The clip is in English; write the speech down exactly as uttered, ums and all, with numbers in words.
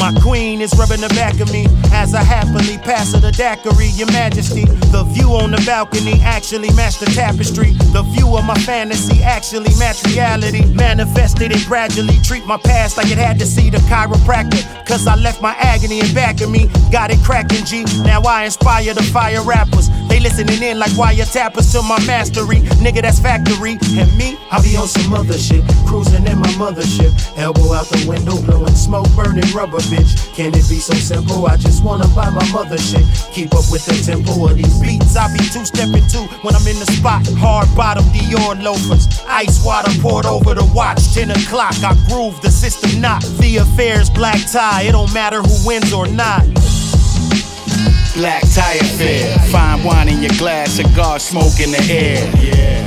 My queen is rubbing the back of me as I happily pass her the daiquiri. Your Majesty, the view on the balcony actually matched the tapestry. The view of my fantasy actually matched reality. Manifested it gradually. Treat my past like it had to see the chiropractor, cause I left my agony in back of me. Got it cracking, G. Now I inspire the fire rappers. They listening in like wiretappers to my mastery. Nigga, that's factory. And me, I be on some other shit, cruising in my mothership. Elbow out the window, blowing smoke, burning rubber, bitch. Can it be so simple? I just wanna buy my mother shit. Keep up with the tempo of these beats. I be two-stepping too when I'm in the spot. Hard bottom Dior loafers. Ice water poured over the watch. ten o'clock, I groove, the system not. The affair's black tie, it don't matter who wins or not. Black tie affair. Fine wine in your glass, cigar smoke in the air. Yeah.